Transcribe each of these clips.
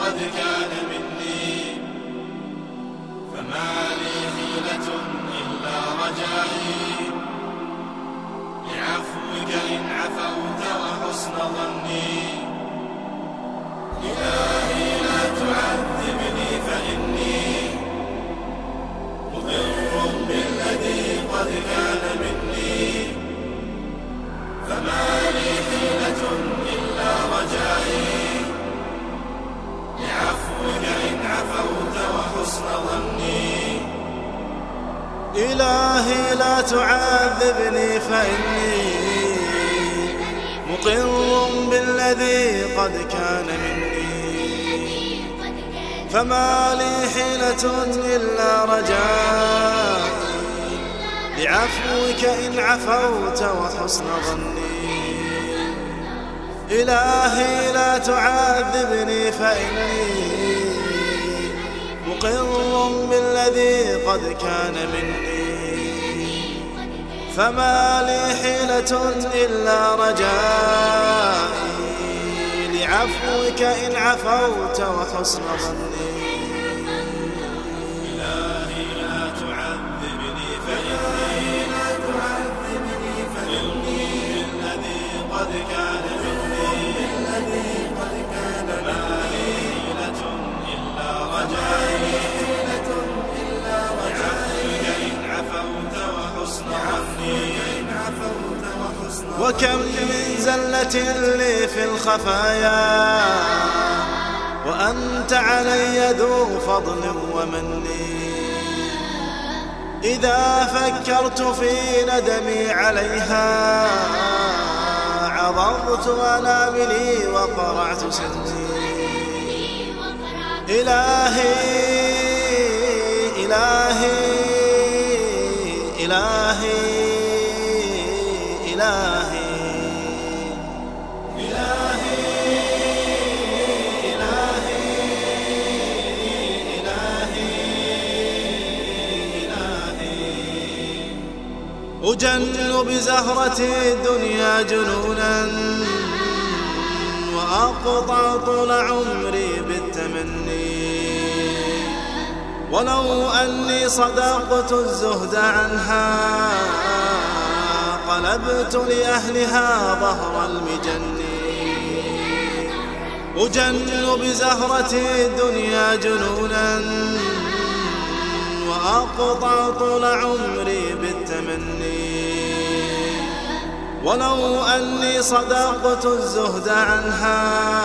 قد كان مني، فما لي حيلة إلا رجائي لعفوك إن عفوت وحسن ظني. إلهي لا تعذبني فإني مقر بالذي قد كان مني، فما لي حيلة إلا رجائي لعفوك إن عفوت وحسن ظني. إلهي لا تعذبني فإني مقر بالذي قد كان مني، فما لي حيلة إلا رجائي لعفوك إن عفوت وحسن ظني. إلهي لا تعذبني فإني مقر بالذي قد كان مني، فما لي حيلة إلا رجائي لعفوك إن عفوت وحسن ظني. إلهي لا تعذبني فإني بالذي قد كان مني، ما لي حيلة إلا رجائي لعفوك إن عفوت وحسن ظني. وكم من زلة لي في الخفايا وأنت علي ذو فضل ومن، إذا فكرت في ندمي عليها عضضت أناملي وقرعت سني. إلهي إلهي إلهي إلهي أجن بزهرة الدنيا جنونا وأقطع طول عمري بالتمني، ولو أني صدقت الزهد عنها قلبت لأهلها ظهر المجن. أجن بزهرة الدنيا جنونا وأقطع طول عمري بالتمني، ولو أني صدقت الزهد عنها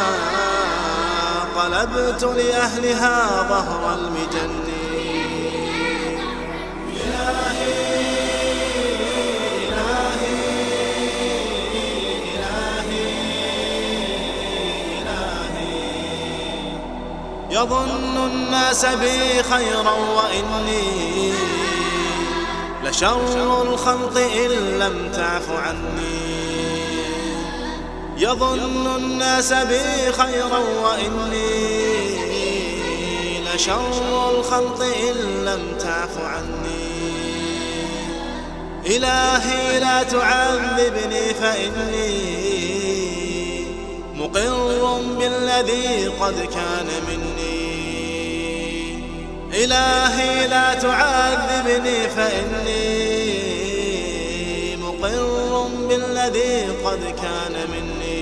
قلبت لأهلها ظهر المجن. يظن الناس بي خيرا وإني لشر الخلق إن لم تعف عني. يظن الناس بي خيرا وإني لشر الخلق إن لم تعف عني. إلهي لا تعذبني فإني مقر بالذي قد كان مني. إلهي لا تعذبني فإني مقر بالذي قد كان مني.